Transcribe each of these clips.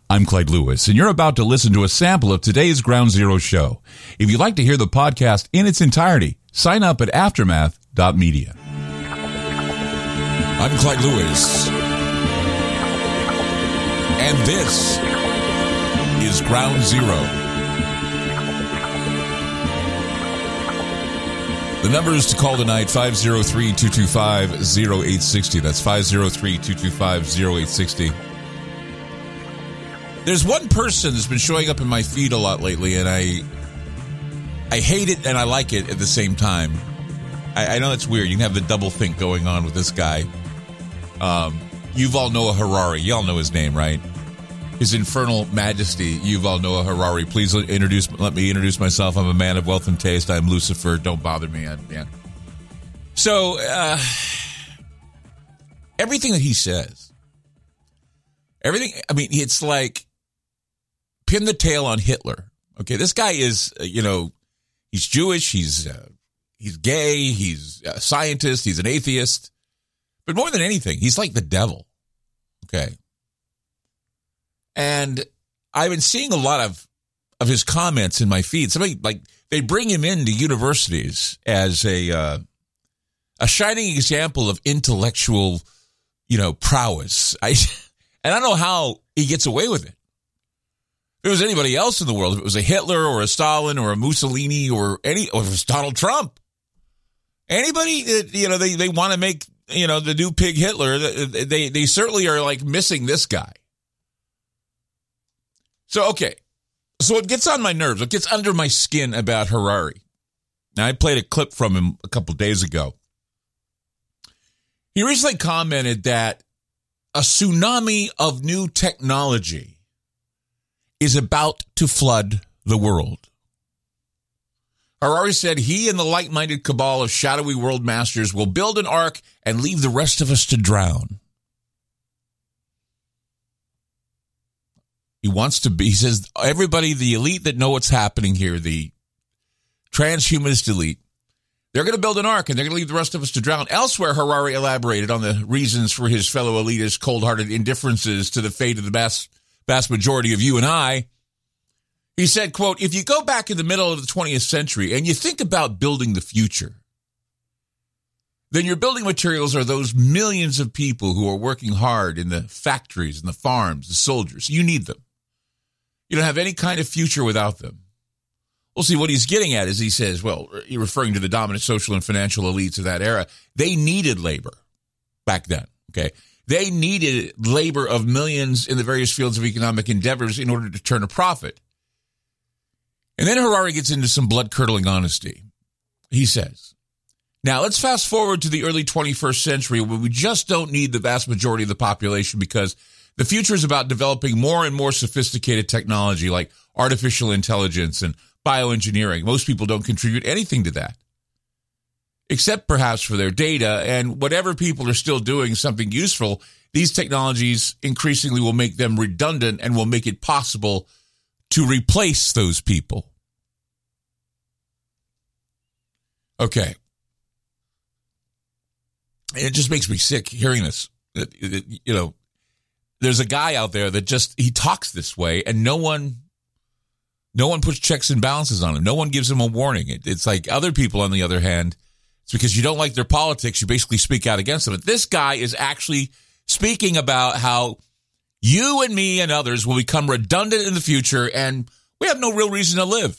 I'm Clyde Lewis, and you're about to listen to a sample of today's Ground Zero show. If you'd like to hear the podcast in its entirety, sign up at aftermath.media. I'm Clyde Lewis, and this is Ground Zero. The numbers to call tonight, 503-225-0860. That's 503-225-0860. There's one person that's been showing up in my feed a lot lately, and I hate it and I like it at the same time. I know it's weird. You can have the double think going on with this guy. Yuval Noah Harari. Y'all know his name, right? His Infernal Majesty, Yuval Noah Harari. Please let me introduce myself. I'm a man of wealth and taste. I'm Lucifer. Don't bother me. So, everything that he says, it's like pin the tail on Hitler. Okay, this guy is, he's Jewish, he's gay, he's a scientist, he's an atheist. But more than anything, he's like the devil. Okay. And I've been seeing a lot of his comments in my feed. They bring him into universities as a shining example of intellectual, prowess. And I don't know how he gets away with it. If it was anybody else in the world, if it was a Hitler or a Stalin or a Mussolini or if it was Donald Trump, anybody that, they want to make, the new pig Hitler, they certainly are like missing this guy. So, okay. So it gets on my nerves. It gets under my skin about Harari. Now, I played a clip from him a couple days ago. He recently commented that a tsunami of new technology is about to flood the world. Harari said he and the like-minded cabal of shadowy world masters will build an ark and leave the rest of us to drown. He says, everybody, the elite that know what's happening here, the transhumanist elite, they're going to build an ark and they're going to leave the rest of us to drown. Elsewhere, Harari elaborated on the reasons for his fellow elitist cold-hearted indifferences to the fate of the vast majority of you and I. He said, quote, if you go back in the middle of the 20th century and you think about building the future, then your building materials are those millions of people who are working hard in the factories and the farms, the soldiers. You need them. You don't have any kind of future without them. Well, see, what he's getting at is he says, you're referring to the dominant social and financial elites of that era. They needed labor back then, okay? They needed labor of millions in the various fields of economic endeavors in order to turn a profit. And then Harari gets into some blood-curdling honesty. He says, now let's fast forward to the early 21st century where we just don't need the vast majority of the population because the future is about developing more and more sophisticated technology like artificial intelligence and bioengineering. Most people don't contribute anything to that, except perhaps for their data. And whatever people are still doing something useful, these technologies increasingly will make them redundant and will make it possible to replace those people. Okay. It just makes me sick hearing this. There's a guy out there that he talks this way and no one puts checks and balances on him. No one gives him a warning. It's like other people, on the other hand, it's because you don't like their politics, you basically speak out against them. But this guy is actually speaking about how you and me and others will become redundant in the future and we have no real reason to live.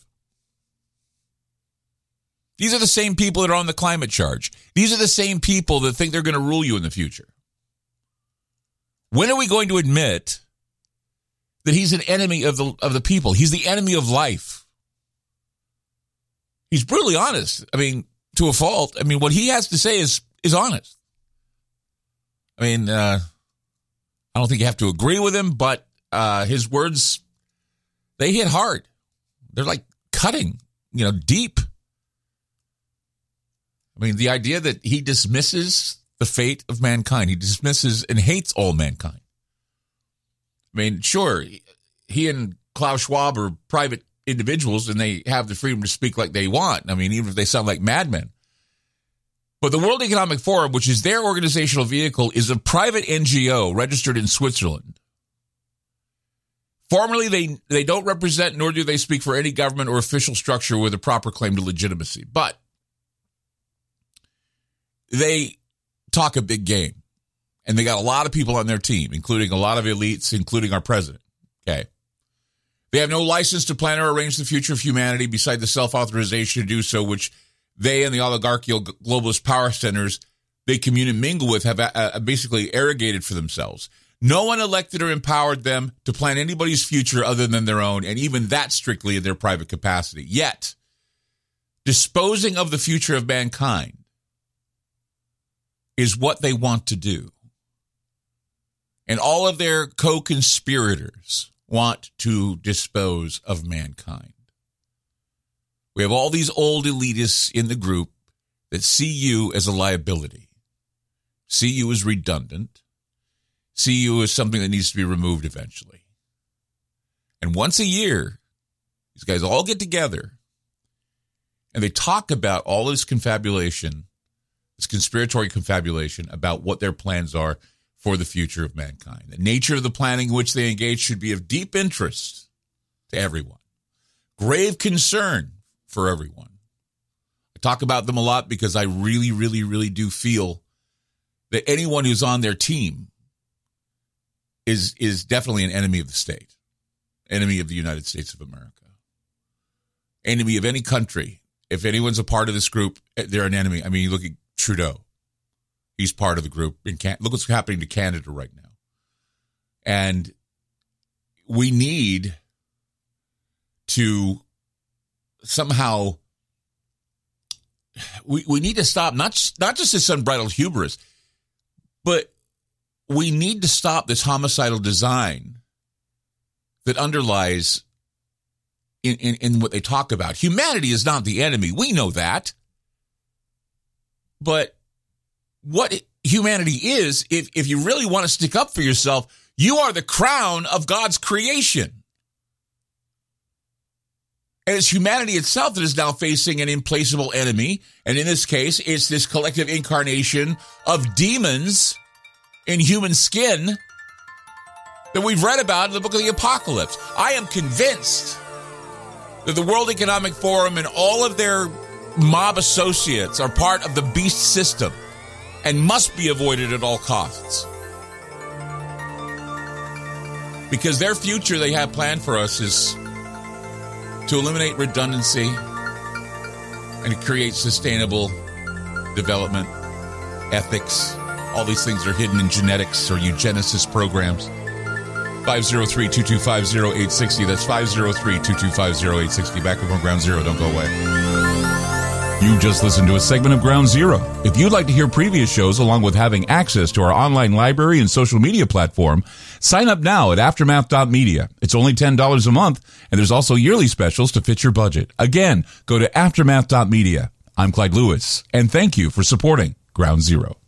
These are the same people that are on the climate charge. These are the same people that think they're going to rule you in the future. When are we going to admit that he's an enemy of the people? He's the enemy of life. He's brutally honest. To a fault. What he has to say is honest. I don't think you have to agree with him, but his words, they hit hard. They're like cutting, deep. The idea that he dismisses the fate of mankind, he dismisses and hates all mankind. Sure, he and Klaus Schwab are private individuals and they have the freedom to speak like they want. Even if they sound like madmen. But the World Economic Forum, which is their organizational vehicle, is a private NGO registered in Switzerland. Formally, they don't represent, nor do they speak for any government or official structure with a proper claim to legitimacy. But they talk a big game. And they got a lot of people on their team, including a lot of elites, including our president. Okay. They have no license to plan or arrange the future of humanity beside the self-authorization to do so, which they and the oligarchical globalist power centers they commune and mingle with have basically arrogated for themselves. No one elected or empowered them to plan anybody's future other than their own, and even that strictly in their private capacity. Yet, disposing of the future of mankind is what they want to do. And all of their co-conspirators want to dispose of mankind. We have all these old elitists in the group that see you as a liability, see you as redundant, see you as something that needs to be removed eventually. And once a year, these guys all get together and they talk about all this confabulation, this conspiratory confabulation about what their plans are for the future of mankind. The nature of the planning in which they engage should be of deep interest to everyone, grave concern for everyone. I talk about them a lot because I really, really, really do feel that anyone who's on their team is definitely an enemy of the state, enemy of the United States of America, enemy of any country. If anyone's a part of this group, they're an enemy. I mean, you look at Trudeau. He's part of the group. Look what's happening to Canada right now. And we need to somehow, we need to stop, not just this unbridled hubris, but we need to stop this homicidal design that underlies in what they talk about. Humanity is not the enemy. We know that. But what humanity is, if you really want to stick up for yourself, you are the crown of God's creation. And it's humanity itself that is now facing an implacable enemy. And in this case, it's this collective incarnation of demons in human skin that we've read about in the book of the Apocalypse. I am convinced that the World Economic Forum and all of their mob associates are part of the beast system and must be avoided at all costs. Because their future they have planned for us is to eliminate redundancy and to create sustainable development, ethics. All these things are hidden in genetics or eugenicist programs. 503-225-0860. That's 503-225-0860. Back up on Ground Zero. Don't go away. You just listened to a segment of Ground Zero. If you'd like to hear previous shows along with having access to our online library and social media platform, sign up now at aftermath.media. It's only $10 a month, and there's also yearly specials to fit your budget. Again, go to aftermath.media. I'm Clyde Lewis, and thank you for supporting Ground Zero.